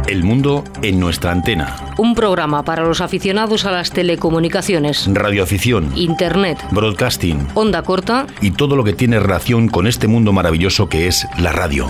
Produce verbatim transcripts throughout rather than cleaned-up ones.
El mundo en nuestra antena. Un programa para los aficionados a las telecomunicaciones, radioafición, internet, broadcasting, onda corta y todo lo que tiene relación con este mundo maravilloso que es la radio.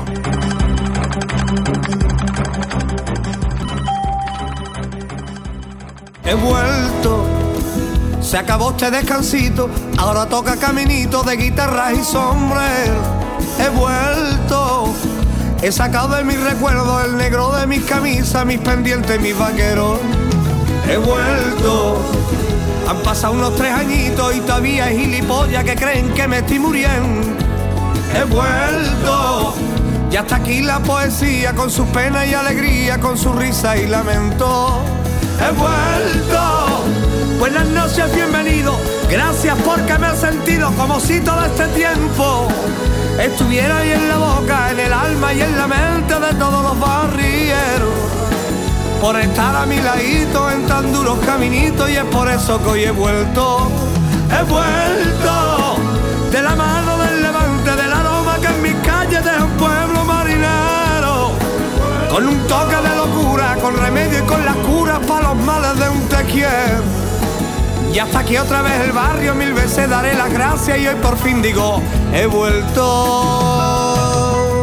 He vuelto, se acabó este descansito, ahora toca caminito de guitarras y sombrero. He vuelto, he sacado de mis recuerdos el negro de mis camisas, mis pendientes, mis vaqueros. He vuelto, han pasado unos tres añitos y todavía hay gilipollas que creen que me estoy muriendo. He vuelto, ya está aquí la poesía con sus penas y alegría, con su risa y lamento. He vuelto, buenas noches, bienvenido, gracias porque me he sentido como si todo este tiempo estuviera ahí en la boca, en el alma y en la mente de todos los barrieros, por estar a mi ladito en tan duros caminitos, y es por eso que hoy he vuelto. He vuelto de la mano del levante, del aroma que en mis calles deja un pueblo marinero, con un toque de locura, con remedio y con las curas para los males de un te quiero. Y hasta aquí otra vez el barrio, mil veces daré las gracias y hoy por fin digo, he vuelto.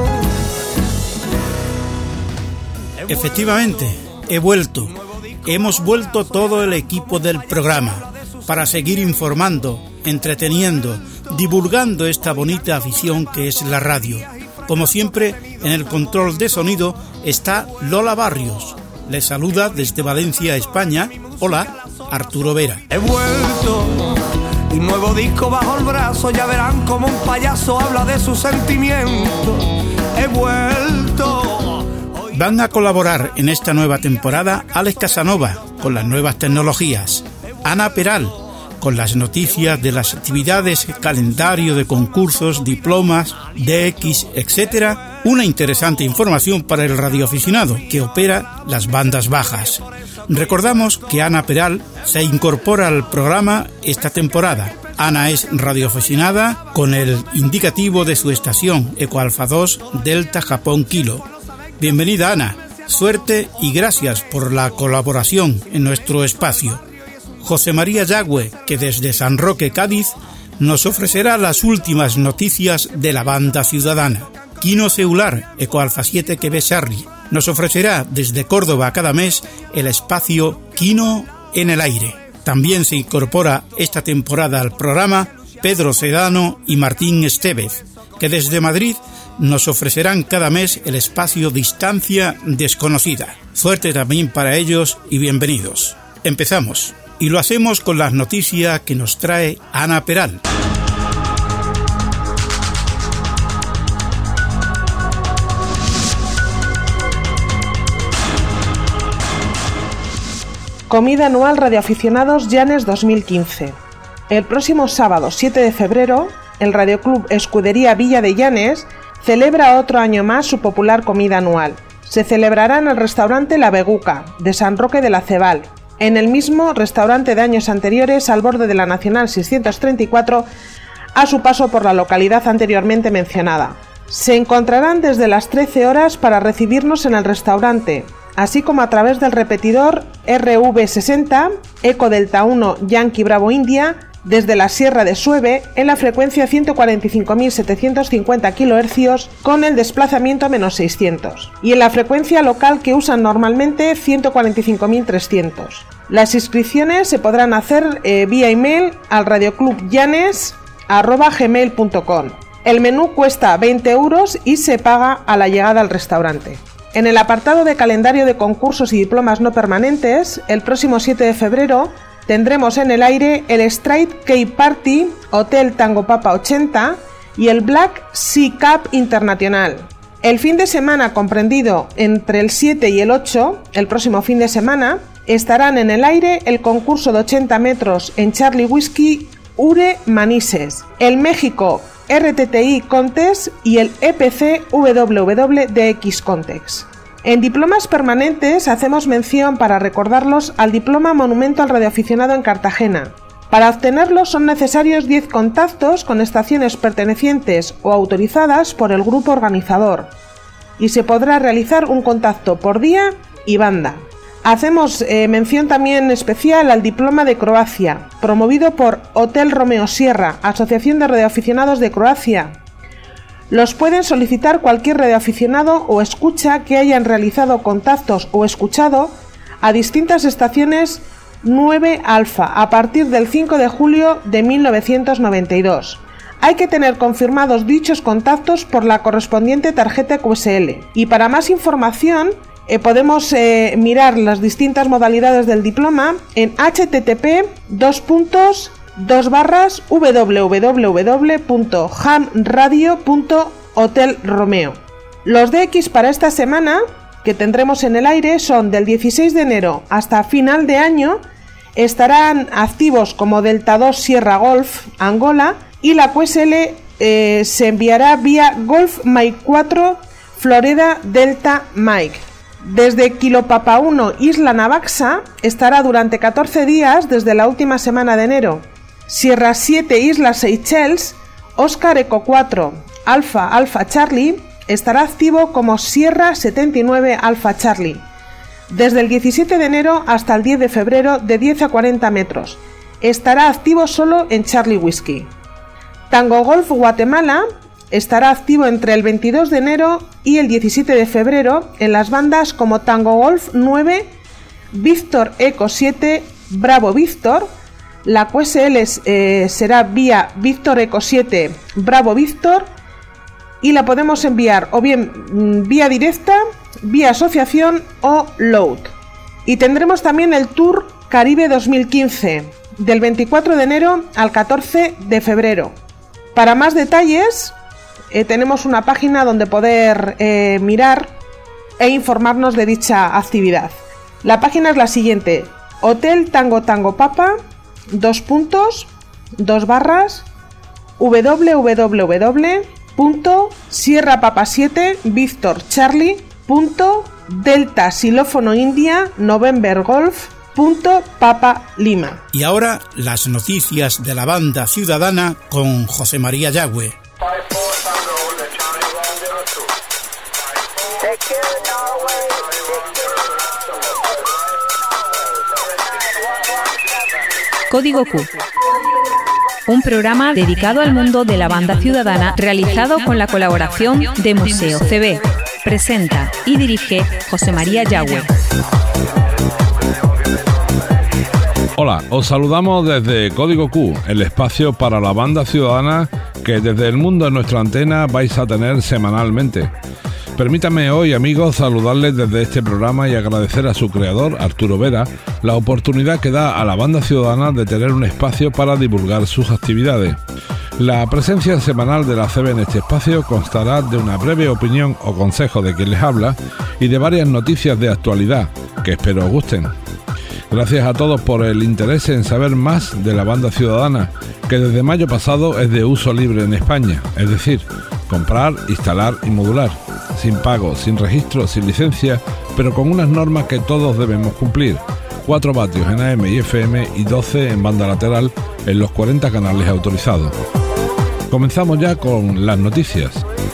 Efectivamente, he vuelto. Hemos vuelto todo el equipo del programa para seguir informando, entreteniendo, divulgando esta bonita afición que es la radio. Como siempre, en el control de sonido está Lola Barrios. Les saluda desde Valencia, España. Hola, Arturo Vera. He vuelto, un nuevo disco bajo el brazo, ya verán como un payaso habla de sus sentimientos. He vuelto. Van a colaborar en esta nueva temporada Alex Casanova con las nuevas tecnologías, Ana Peral con las noticias de las actividades, calendario de concursos, diplomas, D X, etcétera. Una interesante información para el radioaficionado que opera las bandas bajas. Recordamos que Ana Peral se incorpora al programa esta temporada. Ana es radioaficionada con el indicativo de su estación, Eco Alfa dos Delta Japón Kilo. Bienvenida, Ana. Suerte y gracias por la colaboración en nuestro espacio. José María Yagüe, que desde San Roque, Cádiz, nos ofrecerá las últimas noticias de la banda ciudadana. Quino Ceular, Eco Alfa siete Quebec Sarri, nos ofrecerá desde Córdoba cada mes el espacio Quino en el aire. También se incorpora esta temporada al programa Pedro Sedano y Martín Estevez, que desde Madrid nos ofrecerán cada mes el espacio Distancia Desconocida. Suerte también para ellos y bienvenidos. Empezamos. Y lo hacemos con las noticias que nos trae Ana Peral. Comida anual Radioaficionados Llanes dos mil quince. El próximo sábado siete de febrero, el Radioclub Escudería Villa de Llanes celebra otro año más su popular comida anual. Se celebrará en el restaurante La Beguca, de San Roque de la Cebal, en el mismo restaurante de años anteriores al borde de la Nacional seiscientos treinta y cuatro, a su paso por la localidad anteriormente mencionada. Se encontrarán desde las trece horas para recibirnos en el restaurante, así como a través del repetidor R V sesenta, Eco Delta uno Yankee Bravo India, desde la Sierra de Sueve en la frecuencia ciento cuarenta y cinco mil setecientos cincuenta kilohercios con el desplazamiento a menos seiscientos, y en la frecuencia local que usan normalmente ciento cuarenta y cinco mil trescientos. Las inscripciones se podrán hacer eh, vía email al radioclubllanes arroba gmail punto com. El menú cuesta veinte euros y se paga a la llegada al restaurante. En el apartado de calendario de concursos y diplomas no permanentes, el próximo siete de febrero tendremos en el aire el Straight Cape Party Hotel Tango Papa ochenta y el Black Sea Cup Internacional. El fin de semana comprendido entre el siete y el ocho, el próximo fin de semana, estarán en el aire el concurso de ochenta metros en Charlie Whiskey Ure Manises, el México R T T I Contest y el E P C W W D X Context. En diplomas permanentes hacemos mención para recordarlos al Diploma Monumento al Radioaficionado en Cartagena. Para obtenerlo son necesarios diez contactos con estaciones pertenecientes o autorizadas por el grupo organizador, y se podrá realizar un contacto por día y banda. Hacemos eh, mención también especial al diploma de Croacia, promovido por Hotel Romeo Sierra, Asociación de Radioaficionados de Croacia. Los pueden solicitar cualquier radioaficionado o escucha que hayan realizado contactos o escuchado a distintas estaciones nueve Alfa a partir del cinco de julio de mil novecientos noventa y dos. Hay que tener confirmados dichos contactos por la correspondiente tarjeta Q S L. Y para más información eh, podemos eh, mirar las distintas modalidades del diploma en http dos puntos dos barras www punto hamradio punto hotel romeo. Los D X para esta semana que tendremos en el aire son del dieciséis de enero hasta final de año. Estarán activos como Delta dos Sierra Golf Angola y la Q S L eh, se enviará vía Golf Mike cuatro Florida Delta Mike. Desde Kilo Papa uno Isla Navaxa estará durante catorce días desde la última semana de enero. Sierra siete Islas Seychelles Oscar Eco cuatro Alfa Alfa Charlie estará activo como Sierra setenta y nueve Alfa Charlie. Desde el diecisiete de enero hasta el diez de febrero de diez a cuarenta metros. Estará activo solo en Charlie Whiskey. Tango Golf Guatemala estará activo entre el veintidós de enero y el diecisiete de febrero en las bandas como Tango Golf nueve, Víctor Eco siete, Bravo Víctor. La Q S L eh, será vía Víctor Eco siete, Bravo Víctor y la podemos enviar o bien vía directa, vía asociación o load. Y tendremos también el Tour Caribe dos mil quince del veinticuatro de enero al catorce de febrero. Para más detalles eh, tenemos una página donde poder eh, mirar e informarnos de dicha actividad. La página es la siguiente: Hotel Tango Tango Papa dos puntos dos barras www punto sierra papa siete Víctor Charlie punto delta xilófono india November Golf punto Papa Lima. Y ahora las noticias de la banda ciudadana con José María Yagüe. Código Q, un programa dedicado al mundo de la banda ciudadana realizado con la colaboración de Museo C B. Presenta y dirige José María Yagüe. Hola, os saludamos desde Código Q, el espacio para la banda ciudadana que desde el mundo de nuestra antena vais a tener semanalmente. Permítanme hoy, amigos, saludarles desde este programa y agradecer a su creador, Arturo Vera, la oportunidad que da a la banda ciudadana de tener un espacio para divulgar sus actividades. La presencia semanal de la C B en este espacio constará de una breve opinión o consejo de quien les habla y de varias noticias de actualidad, que espero os gusten. Gracias a todos por el interés en saber más de la banda ciudadana, que desde mayo pasado es de uso libre en España, es decir, comprar, instalar y modular, sin pago, sin registro, sin licencia, pero con unas normas que todos debemos cumplir. cuatro vatios en A M y F M y doce en banda lateral en los cuarenta canales autorizados. Comenzamos ya con las noticias.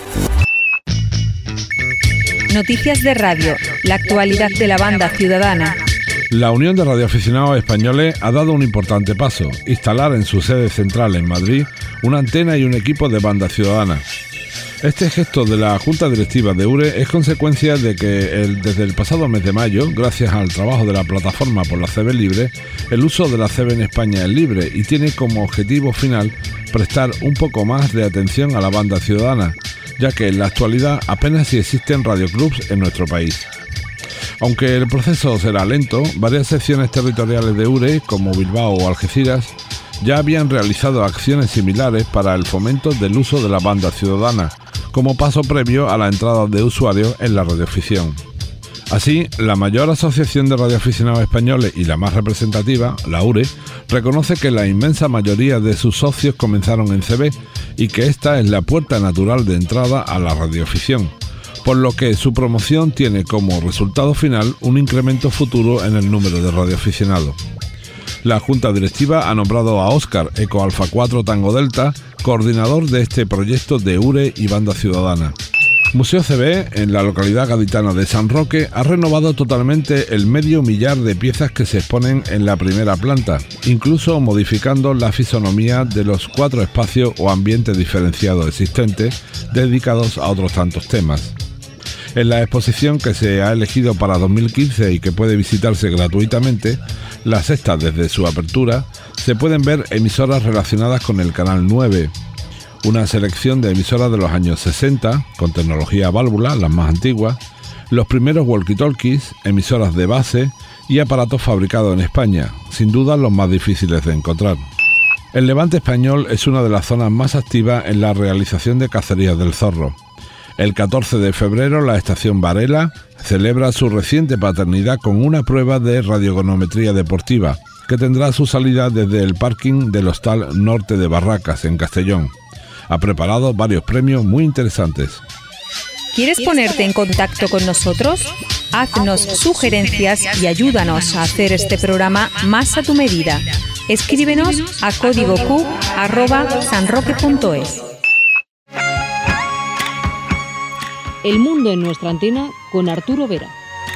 Noticias de radio, la actualidad de la banda ciudadana. La Unión de Radioaficionados Españoles ha dado un importante paso: instalar en su sede central en Madrid una antena y un equipo de banda ciudadana. Este gesto de la Junta Directiva de U R E es consecuencia de que el, desde el pasado mes de mayo, gracias al trabajo de la plataforma por la C B libre, el uso de la C B en España es libre y tiene como objetivo final prestar un poco más de atención a la banda ciudadana, ya que en la actualidad apenas si existen radioclubs en nuestro país. Aunque el proceso será lento, varias secciones territoriales de U R E, como Bilbao o Algeciras, ya habían realizado acciones similares para el fomento del uso de la banda ciudadana, como paso previo a la entrada de usuarios en la radioafición. Así, la mayor asociación de radioaficionados españoles y la más representativa, la U R E, reconoce que la inmensa mayoría de sus socios comenzaron en C B y que esta es la puerta natural de entrada a la radioafición, por lo que su promoción tiene como resultado final un incremento futuro en el número de radioaficionados. La Junta Directiva ha nombrado a Oscar Eco Alfa cuatro Tango Delta coordinador de este proyecto de U R E y Banda Ciudadana. Museo C B, en la localidad gaditana de San Roque, ha renovado totalmente el medio millar de piezas que se exponen en la primera planta, incluso modificando la fisonomía de los cuatro espacios o ambientes diferenciados existentes, dedicados a otros tantos temas. En la exposición que se ha elegido para dos mil quince y que puede visitarse gratuitamente, la sexta desde su apertura, se pueden ver emisoras relacionadas con el Canal nueve, una selección de emisoras de los años sesenta, con tecnología válvula, las más antiguas, los primeros walkie-talkies, emisoras de base y aparatos fabricados en España, sin duda los más difíciles de encontrar. El Levante español es una de las zonas más activas en la realización de cacerías del zorro. El catorce de febrero la estación Varela celebra su reciente paternidad con una prueba de radiogonometría deportiva, que tendrá su salida desde el parking del Hostal Norte de Barracas, en Castellón. Ha preparado varios premios muy interesantes. ¿Quieres ponerte en contacto con nosotros? Haznos sugerencias y ayúdanos a hacer este programa más a tu medida. Escríbenos a código q arroba sanroque punto es. El mundo en nuestra antena con Arturo Vera.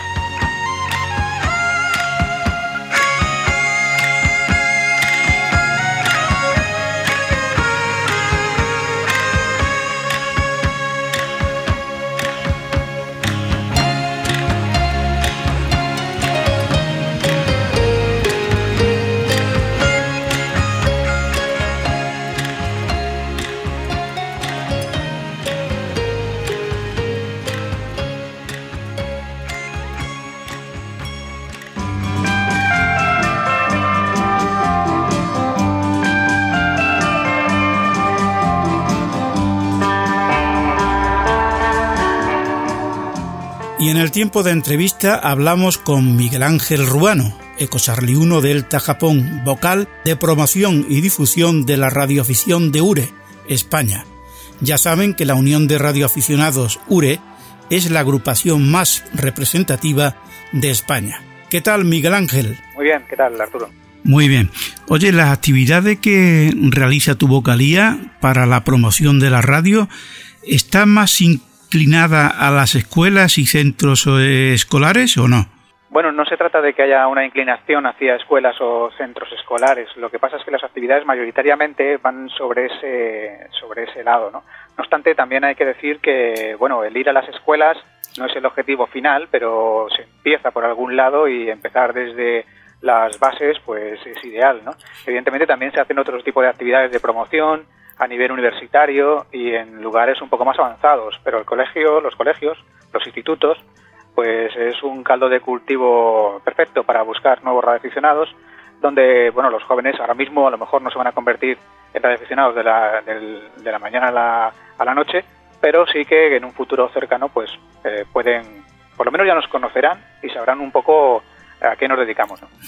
Y en el tiempo de entrevista hablamos con Miguel Ángel Ruano, ecosarliuno Delta Japón, vocal de promoción y difusión de la radioafición de URE, España. Ya saben que la Unión de Radioaficionados URE es la agrupación más representativa de España. ¿Qué tal, Miguel Ángel? Muy bien, ¿qué tal, Arturo? Muy bien. Oye, las actividades que realiza tu vocalía para la promoción de la radio están más inclinada a las escuelas y centros escolares o no? Bueno, no se trata de que haya una inclinación hacia escuelas o centros escolares. Lo que pasa es que las actividades mayoritariamente van sobre ese sobre ese lado, ¿no? No obstante, también hay que decir que, bueno, el ir a las escuelas no es el objetivo final, pero se empieza por algún lado y empezar desde las bases, pues es ideal, ¿no? Evidentemente también se hacen otros tipos de actividades de promoción a nivel universitario y en lugares un poco más avanzados, pero el colegio, los colegios, los institutos, pues es un caldo de cultivo perfecto para buscar nuevos radioaficionados, donde, bueno, los jóvenes ahora mismo a lo mejor no se van a convertir en radioaficionados de la, del, de la mañana a la, a la noche, pero sí que en un futuro cercano pues eh, pueden, por lo menos ya nos conocerán y sabrán un poco a qué nos dedicamos, ¿no?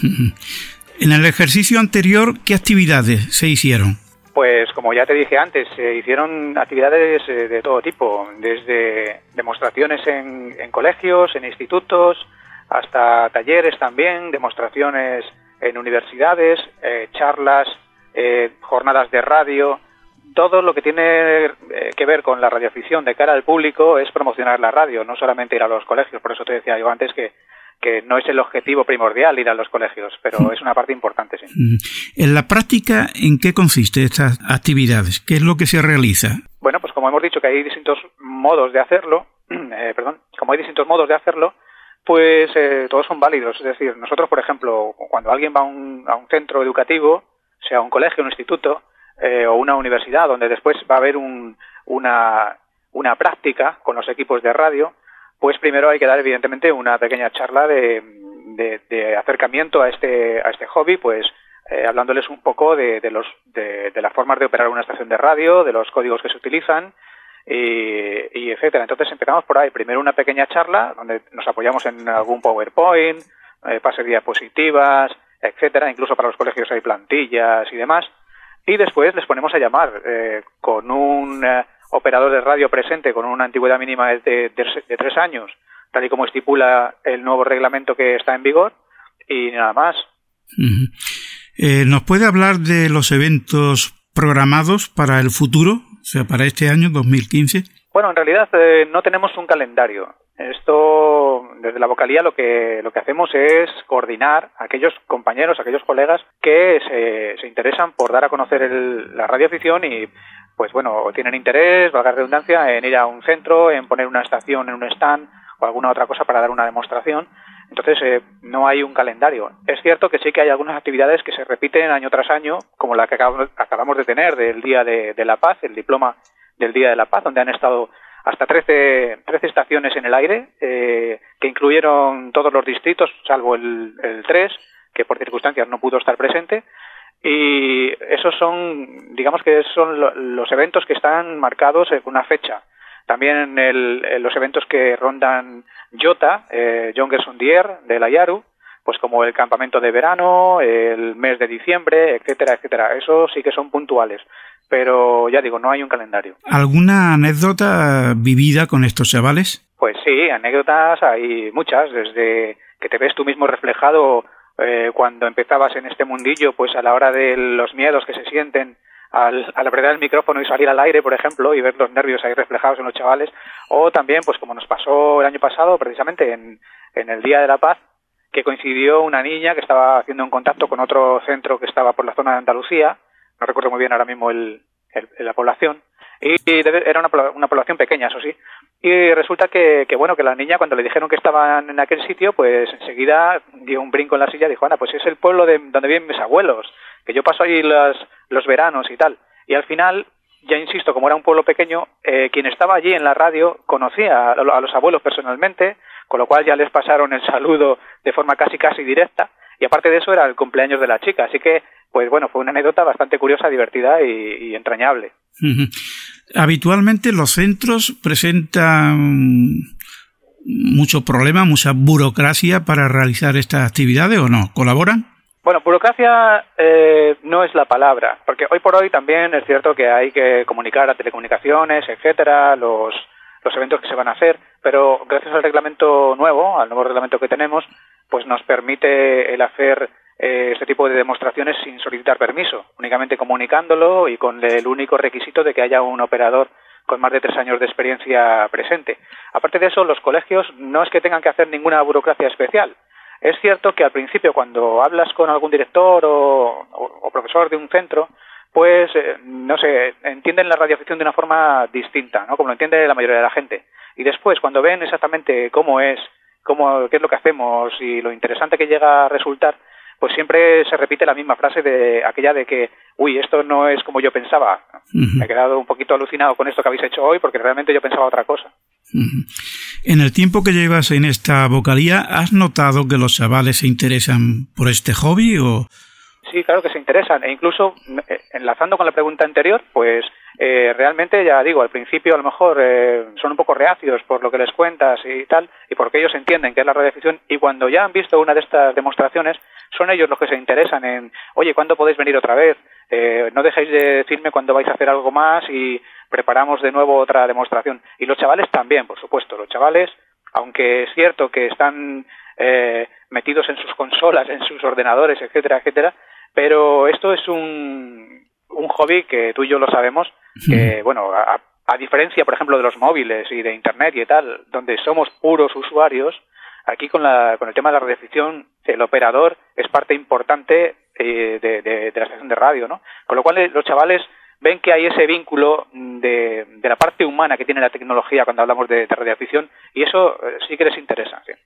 En el ejercicio anterior, ¿qué actividades se hicieron? Pues como ya te dije antes, se hicieron actividades de todo tipo, desde demostraciones en, en colegios, en institutos, hasta talleres también, demostraciones en universidades, eh, charlas, eh, jornadas de radio. Todo lo que tiene eh, que ver con la radioafición de cara al público es promocionar la radio, no solamente ir a los colegios. Por eso te decía yo antes que que no es el objetivo primordial ir a los colegios, pero es una parte importante, sí. En la práctica, ¿en qué consiste estas actividades? ¿Qué es lo que se realiza? Bueno, pues como hemos dicho que hay distintos modos de hacerlo, eh, perdón, como hay distintos modos de hacerlo, pues eh, todos son válidos. Es decir, nosotros, por ejemplo, cuando alguien va a un, a un centro educativo, sea un colegio, un instituto eh, o una universidad, donde después va a haber un, una, una práctica con los equipos de radio, pues primero hay que dar evidentemente una pequeña charla de, de, de acercamiento a este a este hobby, pues eh, hablándoles un poco de, de los de, de las formas de operar una estación de radio, de los códigos que se utilizan y, y etcétera. Entonces empezamos por ahí, primero una pequeña charla donde nos apoyamos en algún PowerPoint, eh, pase diapositivas, etcétera. Incluso para los colegios hay plantillas y demás. Y después les ponemos a llamar eh, con un eh, operador de radio presente con una antigüedad mínima de, de, de tres años, tal y como estipula el nuevo reglamento que está en vigor, y nada más. Uh-huh. Eh, ¿Nos puede hablar de los eventos programados para el futuro, o sea, para este año dos mil quince? Bueno, en realidad eh, no tenemos un calendario. Esto, desde la vocalía, lo que lo que hacemos es coordinar a aquellos compañeros, a aquellos colegas que se, se interesan por dar a conocer el, la radioafición y, pues bueno, tienen interés, valga la redundancia, en ir a un centro, en poner una estación en un stand o alguna otra cosa para dar una demostración. Entonces, eh, no hay un calendario. Es cierto que sí que hay algunas actividades que se repiten año tras año, como la que acabamos, acabamos de tener del Día de, de la Paz, el diploma del Día de la Paz, donde han estado hasta trece, trece estaciones en el aire, eh, que incluyeron todos los distritos, salvo el, el tres, que por circunstancias no pudo estar presente. Y esos son, digamos que son lo, los eventos que están marcados con una fecha. También el, el, los eventos que rondan Jota, eh, John Gerson Dier, de la Yaru, pues como el campamento de verano, el mes de diciembre, etcétera, etcétera. Esos sí que son puntuales. Pero ya digo, no hay un calendario. ¿Alguna anécdota vivida con estos chavales? Pues sí, anécdotas hay muchas, desde que te ves tú mismo reflejado eh, cuando empezabas en este mundillo, pues a la hora de los miedos que se sienten al, al apretar el micrófono y salir al aire, por ejemplo, y ver los nervios ahí reflejados en los chavales, o también, pues como nos pasó el año pasado, precisamente en, en el Día de la Paz, que coincidió una niña que estaba haciendo un contacto con otro centro que estaba por la zona de Andalucía, no recuerdo muy bien ahora mismo el, el, la población, y, y era una, una población pequeña, eso sí, y resulta que, que, bueno, que la niña cuando le dijeron que estaban en aquel sitio, pues enseguida dio un brinco en la silla y dijo, Ana, pues es el pueblo de donde viven mis abuelos, que yo paso ahí las, los veranos y tal, y al final, ya insisto, como era un pueblo pequeño, eh, quien estaba allí en la radio conocía a, a los abuelos personalmente, con lo cual ya les pasaron el saludo de forma casi casi directa, y aparte de eso era el cumpleaños de la chica, así que pues bueno, fue una anécdota bastante curiosa, divertida y, y entrañable. Uh-huh. Habitualmente los centros presentan mucho problema, mucha burocracia para realizar estas actividades, ¿o no? ¿Colaboran? Bueno, burocracia eh, no es la palabra, porque hoy por hoy también es cierto que hay que comunicar a telecomunicaciones, etcétera, los, los eventos que se van a hacer, pero gracias al reglamento nuevo, al nuevo reglamento que tenemos, pues nos permite el hacer eh, este tipo de demostraciones sin solicitar permiso, únicamente comunicándolo y con el único requisito de que haya un operador con más de tres años de experiencia presente. Aparte de eso, los colegios no es que tengan que hacer ninguna burocracia especial. Es cierto que al principio, cuando hablas con algún director o, o, o profesor de un centro, pues, eh, no sé, entienden la radioafición de una forma distinta, ¿no? Como lo entiende la mayoría de la gente. Y después, cuando ven exactamente cómo es, cómo, qué es lo que hacemos y lo interesante que llega a resultar, pues siempre se repite la misma frase de aquella de que, uy, esto no es como yo pensaba. Uh-huh. Me he quedado un poquito alucinado con esto que habéis hecho hoy porque realmente yo pensaba otra cosa. Uh-huh. En el tiempo que llevas en esta vocalía, ¿has notado que los chavales se interesan por este hobby o...? Sí, claro que se interesan, e incluso enlazando con la pregunta anterior, pues eh, realmente, ya digo, al principio a lo mejor eh, son un poco reacios por lo que les cuentas y tal, y porque ellos entienden que es la radioafición, y cuando ya han visto una de estas demostraciones, son ellos los que se interesan en, oye, ¿cuándo podéis venir otra vez? Eh, no dejéis de decirme cuándo vais a hacer algo más y preparamos de nuevo otra demostración. Y los chavales también, por supuesto, los chavales, aunque es cierto que están eh, metidos en sus consolas, en sus ordenadores, etcétera, etcétera, pero esto es un, un hobby que tú y yo lo sabemos, que, bueno, a, a diferencia, por ejemplo, de los móviles y de Internet y tal, donde somos puros usuarios, aquí con, la, con el tema de la radioafición, el operador es parte importante eh, de, de, de la estación de radio, ¿no? Con lo cual los chavales ven que hay ese vínculo de, de la parte humana que tiene la tecnología cuando hablamos de, de radioafición, y eso eh, sí que les interesa, sí.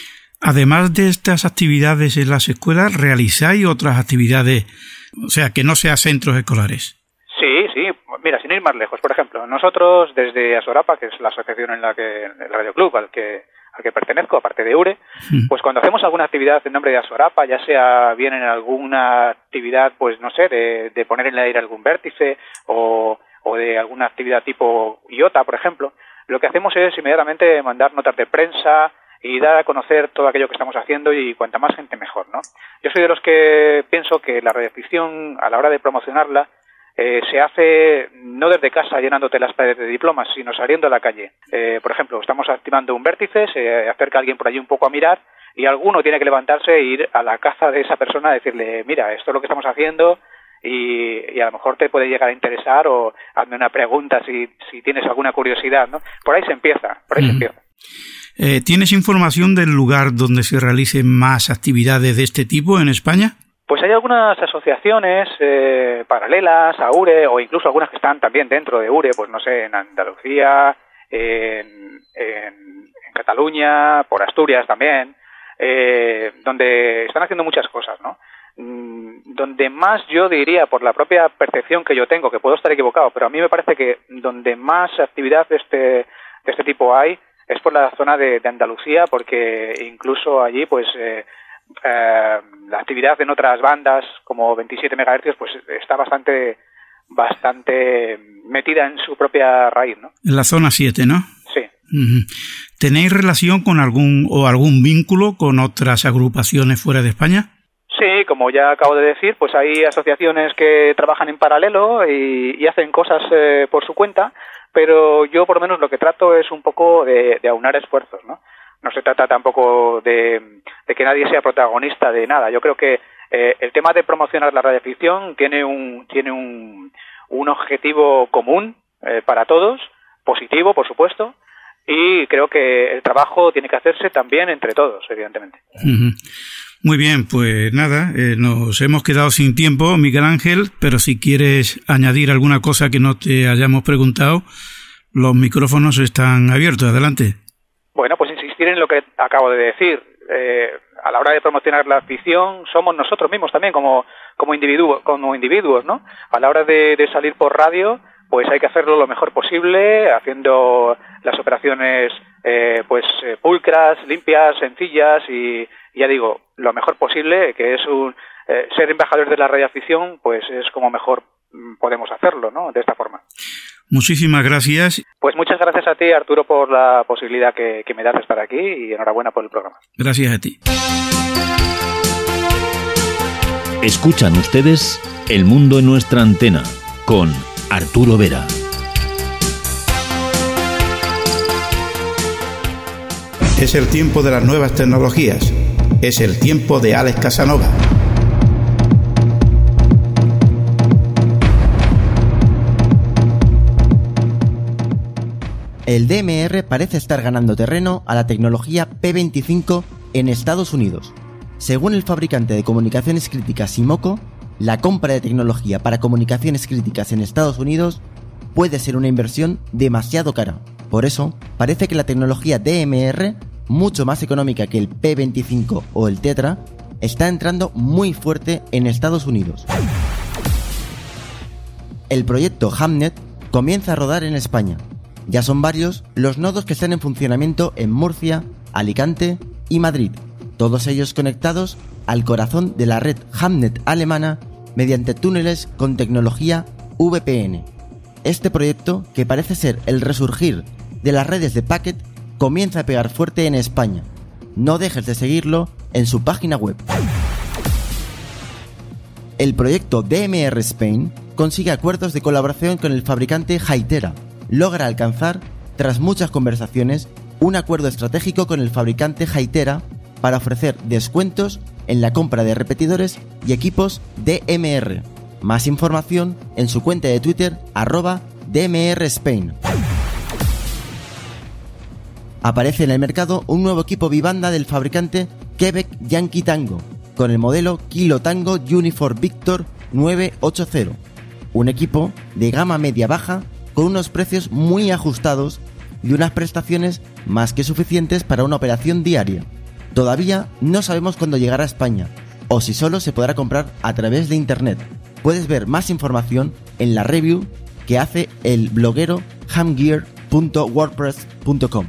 Además de estas actividades en las escuelas, ¿realizáis otras actividades, o sea, que no sean centros escolares? Sí, sí. Mira, sin ir más lejos, por ejemplo, nosotros desde Asorapa, que es la asociación en la que, el Radio Club al que, al que pertenezco, aparte de EURE, mm. pues cuando hacemos alguna actividad en nombre de Asorapa, ya sea bien en alguna actividad, pues no sé, de, de poner en el aire algún vértice o, o de alguna actividad tipo IOTA, por ejemplo, lo que hacemos es inmediatamente mandar notas de prensa y dar a conocer todo aquello que estamos haciendo, y cuanta más gente mejor, ¿no? Yo soy de los que pienso que la radioafición, a la hora de promocionarla, eh, se hace no desde casa llenándote las paredes de diplomas, sino saliendo a la calle. Eh, por ejemplo, estamos activando un vértice, se acerca alguien por allí un poco a mirar, y alguno tiene que levantarse e ir a la caza de esa persona a decirle, mira, esto es lo que estamos haciendo, y, y a lo mejor te puede llegar a interesar, o hazme una pregunta si, si tienes alguna curiosidad, ¿no? Por ahí se empieza, por ahí mm. se empieza. Eh, ¿Tienes información del lugar donde se realicen más actividades de este tipo en España? Pues hay algunas asociaciones eh, paralelas a U R E, o incluso algunas que están también dentro de U R E, pues no sé, en Andalucía, en, en, en Cataluña, por Asturias también, eh, donde están haciendo muchas cosas, ¿no? Mm, donde más yo diría, por la propia percepción que yo tengo, que puedo estar equivocado, pero a mí me parece que donde más actividad de este, de este tipo hay es por la zona de, de Andalucía, porque incluso allí, pues, eh, eh, la actividad en otras bandas, como veintisiete megahercios, pues está bastante, bastante metida en su propia raíz, ¿no? En la zona siete, ¿no? Sí. Uh-huh. ¿Tenéis relación con algún, o algún vínculo con otras agrupaciones fuera de España? Sí, como ya acabo de decir, pues hay asociaciones que trabajan en paralelo y, y hacen cosas eh, por su cuenta, pero yo por lo menos lo que trato es un poco de, de aunar esfuerzos, ¿no? No se trata tampoco de, de que nadie sea protagonista de nada. Yo creo que eh, el tema de promocionar la radioficción tiene un tiene un, un objetivo común eh, para todos, positivo, por supuesto, y creo que el trabajo tiene que hacerse también entre todos, evidentemente. Uh-huh. Muy bien, pues nada, eh, nos hemos quedado sin tiempo, Miguel Ángel, pero si quieres añadir alguna cosa que no te hayamos preguntado, los micrófonos están abiertos. Adelante. Bueno, pues insistir en lo que acabo de decir. Eh, a la hora de promocionar la ficción, somos nosotros mismos también como como individuos, como individuos, ¿no? A la hora de, de salir por radio, pues hay que hacerlo lo mejor posible, haciendo las operaciones eh, pues eh, pulcras, limpias, sencillas y, ya digo, lo mejor posible, que es un eh, ser embajador de la radioafición, pues es como mejor podemos hacerlo, ¿no? De esta forma. Muchísimas gracias. Pues muchas gracias a ti, Arturo, por la posibilidad que, que me das de estar aquí, y enhorabuena por el programa. Gracias a ti. Escuchan ustedes El Mundo en Nuestra Antena con Arturo Vera. Es el tiempo de las nuevas tecnologías. Es el tiempo de Alex Casanova. El D M R parece estar ganando terreno a la tecnología P veinticinco en Estados Unidos. Según el fabricante de comunicaciones críticas Simoco, la compra de tecnología para comunicaciones críticas en Estados Unidos puede ser una inversión demasiado cara. Por eso, parece que la tecnología D M R, mucho más económica que el P veinticinco o el Tetra, está entrando muy fuerte en Estados Unidos. El proyecto Hamnet comienza a rodar en España. Ya son varios los nodos que están en funcionamiento en Murcia, Alicante y Madrid, todos ellos conectados al corazón de la red Hamnet alemana mediante túneles con tecnología V P N. Este proyecto, que parece ser el resurgir de las redes de Packet, comienza a pegar fuerte en España. No dejes de seguirlo en su página web. El proyecto D M R Spain consigue acuerdos de colaboración con el fabricante Hytera. Logra alcanzar, tras muchas conversaciones, un acuerdo estratégico con el fabricante Hytera para ofrecer descuentos en la compra de repetidores y equipos D M R. Más información en su cuenta de Twitter, arroba D M R Spain. Aparece en el mercado un nuevo equipo bibanda del fabricante Quebec Yankee Tango, con el modelo Kilo Tango Uniform Victor nueve ochenta. Un equipo de gama media-baja con unos precios muy ajustados y unas prestaciones más que suficientes para una operación diaria. Todavía no sabemos cuándo llegará a España, o si solo se podrá comprar a través de internet. Puedes ver más información en la review que hace el bloguero hamgear punto wordpress punto com.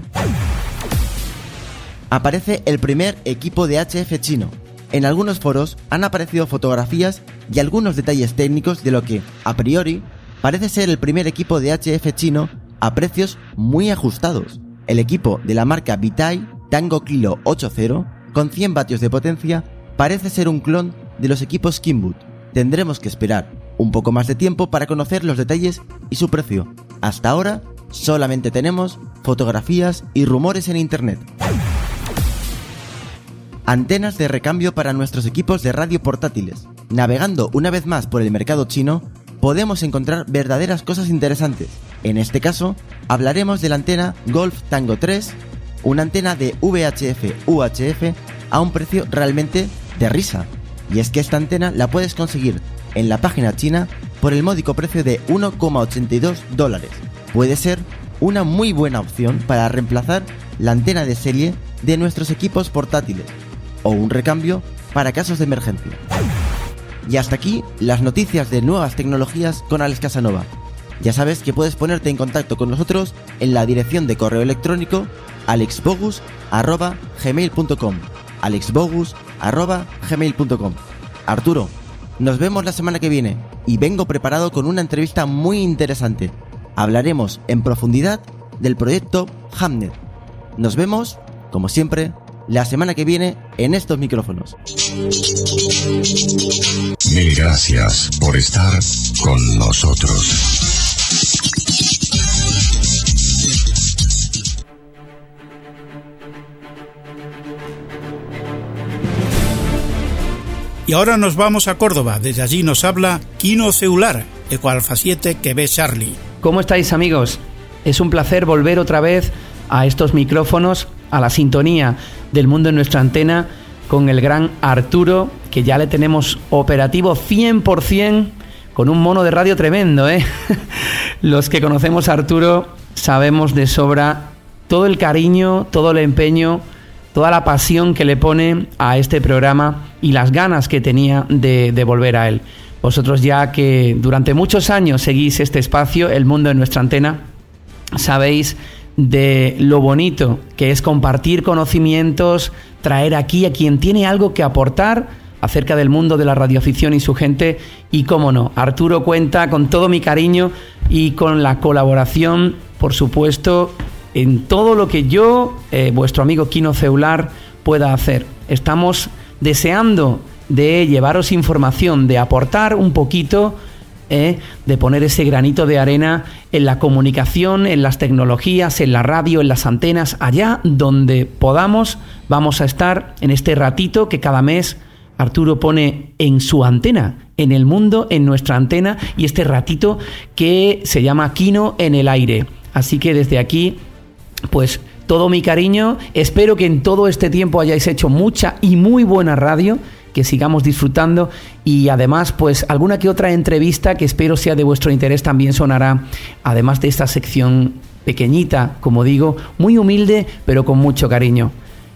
Aparece el primer equipo de H F chino. En algunos foros han aparecido fotografías y algunos detalles técnicos de lo que, a priori, parece ser el primer equipo de H F chino a precios muy ajustados. El equipo de la marca Vitai Tango Kilo ochenta, con cien vatios de potencia, parece ser un clon de los equipos Kinboot. Tendremos que esperar un poco más de tiempo para conocer los detalles y su precio. Hasta ahora, solamente tenemos fotografías y rumores en internet. Antenas de recambio para nuestros equipos de radio portátiles. Navegando una vez más por el mercado chino, podemos encontrar verdaderas cosas interesantes. En este caso, hablaremos de la antena Golf Tango tres, una antena de V H F U H F a un precio realmente de risa. Y es que esta antena la puedes conseguir en la página china por el módico precio de uno coma ochenta y dos dólares. Puede ser una muy buena opción para reemplazar la antena de serie de nuestros equipos portátiles o un recambio para casos de emergencia. Y hasta aquí las noticias de nuevas tecnologías con Alex Casanova. Ya sabes que puedes ponerte en contacto con nosotros en la dirección de correo electrónico alexbogus arroba gmail punto com alexbogus arroba gmail punto com. Arturo, nos vemos la semana que viene y vengo preparado con una entrevista muy interesante. Hablaremos en profundidad del proyecto Hamnet. Nos vemos, como siempre, la semana que viene en estos micrófonos. Mil gracias por estar con nosotros. Y ahora nos vamos a Córdoba. Desde allí nos habla Kino Ceular, Eco Alfa siete Quebec Charlie. ¿Cómo estáis, amigos? Es un placer volver otra vez a estos micrófonos, a la sintonía del mundo en nuestra antena, con el gran Arturo, que ya le tenemos operativo cien por ciento, con un mono de radio tremendo, ¿eh? Los que conocemos a Arturo sabemos de sobra todo el cariño, todo el empeño, toda la pasión que le pone a este programa y las ganas que tenía de, de volver a él. Vosotros, ya que durante muchos años seguís este espacio, El Mundo en Nuestra Antena, sabéis de lo bonito que es compartir conocimientos, traer aquí a quien tiene algo que aportar acerca del mundo de la radioafición y su gente. Y cómo no, Arturo cuenta con todo mi cariño y con la colaboración, por supuesto, en todo lo que yo, eh, vuestro amigo Kino Ceular, pueda hacer. Estamos deseando de llevaros información, de aportar un poquito, eh, de poner ese granito de arena en la comunicación, en las tecnologías, en la radio, en las antenas, allá donde podamos. Vamos a estar en este ratito que cada mes Arturo pone en su antena, en El Mundo, en Nuestra Antena, y este ratito que se llama Kino en el Aire. Así que desde aquí, pues todo mi cariño. Espero que en todo este tiempo hayáis hecho mucha y muy buena radio, que sigamos disfrutando, y además pues alguna que otra entrevista que espero sea de vuestro interés también sonará, además de esta sección pequeñita, como digo, muy humilde pero con mucho cariño.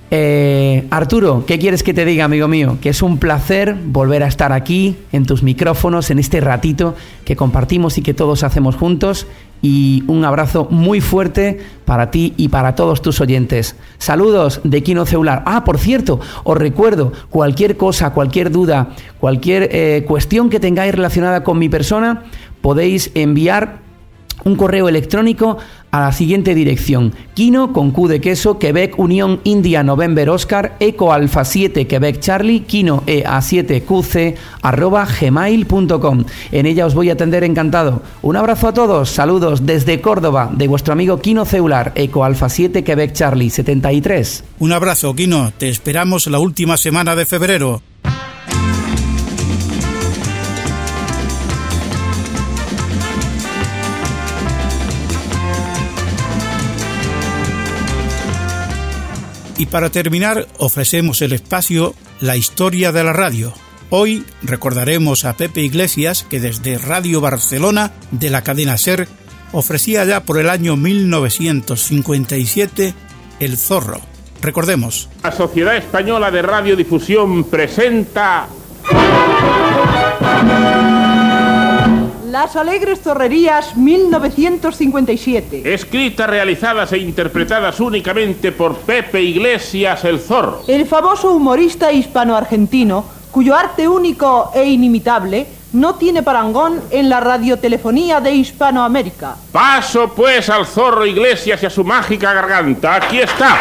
Eh, Arturo, ¿qué quieres que te diga, amigo mío? Que es un placer volver a estar aquí en tus micrófonos, en este ratito que compartimos y que todos hacemos juntos, y un abrazo muy fuerte para ti y para todos tus oyentes. Saludos de Kino Ceular. Ah, por cierto, os recuerdo, cualquier cosa, cualquier duda, cualquier eh, cuestión que tengáis relacionada con mi persona, podéis enviar un correo electrónico a la siguiente dirección: Kino con Q de queso, Quebec Unión India November Oscar, Eco Alfa siete Quebec Charlie, Kino E A siete Q C arroba gmail punto com. En ella os voy a atender encantado. Un abrazo a todos, saludos desde Córdoba, de vuestro amigo Kino Ceular, Eco Alfa siete Quebec Charlie setenta y tres. Un abrazo, Kino, te esperamos la última semana de febrero. Y para terminar, ofrecemos el espacio La Historia de la Radio. Hoy recordaremos a Pepe Iglesias, que desde Radio Barcelona, de la cadena SER, ofrecía ya por el año mil novecientos cincuenta y siete El Zorro. Recordemos. La Sociedad Española de Radiodifusión presenta... Las Alegres Zorrerías mil novecientos cincuenta y siete. Escritas, realizadas e interpretadas únicamente por Pepe Iglesias, el Zorro. El famoso humorista hispano-argentino, cuyo arte único e inimitable no tiene parangón en la radiotelefonía de Hispanoamérica. Paso pues al Zorro Iglesias y a su mágica garganta. Aquí está.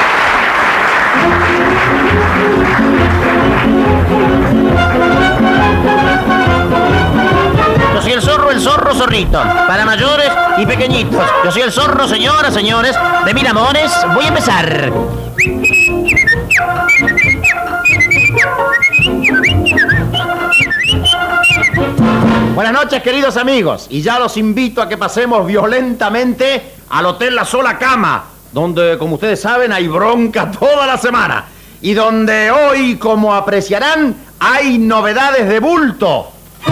Yo soy el zorro, el zorro, zorrito, para mayores y pequeñitos. Yo soy el zorro, señoras, señores, de mil amores. Voy a empezar. Buenas noches, queridos amigos. Y ya los invito a que pasemos violentamente al Hotel La Sola Cama, donde, como ustedes saben, hay bronca toda la semana. Y donde hoy, como apreciarán, hay novedades de bulto.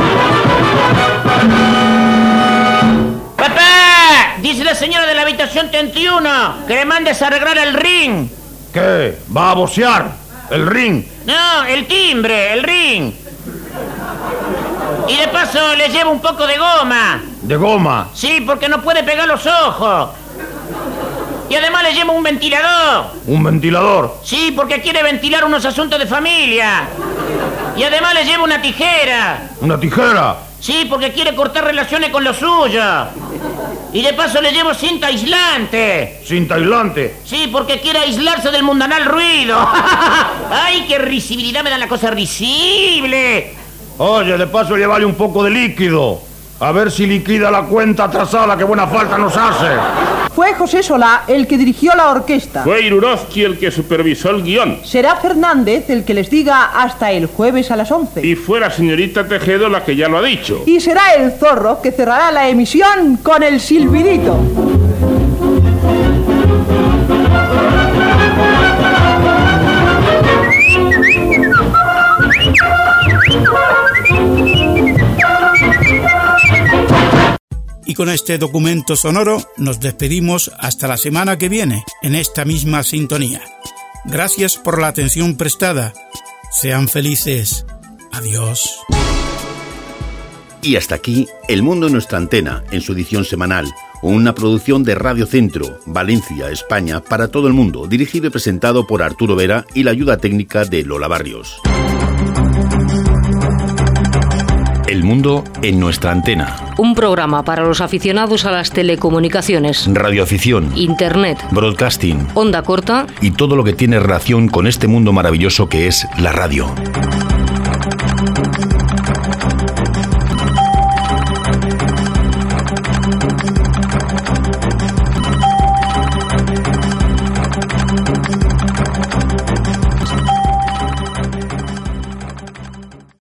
¡Papá! Dice la señora de la habitación treinta y uno que le mandes a arreglar el ring. ¿Qué? ¿Va a bocear? ¿El ring? No, el timbre, el ring. Y de paso le llevo un poco de goma. ¿De goma? Sí, porque no puede pegar los ojos. Y además le llevo un ventilador. ¿Un ventilador? Sí, porque quiere ventilar unos asuntos de familia. Y además le llevo una tijera. ¿Una tijera? Sí, porque quiere cortar relaciones con lo suyo. Y de paso le llevo cinta aislante. ¿Cinta aislante? Sí, porque quiere aislarse del mundanal ruido. ¡Ay, qué risibilidad me da la cosa risible! Oye, de paso llevarle un poco de líquido. A ver si liquida la cuenta atrasada que buena falta nos hace. Fue José Solá el que dirigió la orquesta. Fue Irurozki el que supervisó el guión. Será Fernández el que les diga hasta el jueves a las once. Y fue la señorita Tejedo la que ya lo ha dicho. Y será el Zorro que cerrará la emisión con el silbidito. Y con este documento sonoro nos despedimos hasta la semana que viene, en esta misma sintonía. Gracias por la atención prestada. Sean felices. Adiós. Y hasta aquí El Mundo en nuestra antena, en su edición semanal. Una producción de Radio Centro, Valencia, España, para todo el mundo, dirigido y presentado por Arturo Vera y la ayuda técnica de Lola Barrios. El Mundo en nuestra antena. Un programa para los aficionados a las telecomunicaciones, radioafición, internet, broadcasting, onda corta y todo lo que tiene relación con este mundo maravilloso que es la radio.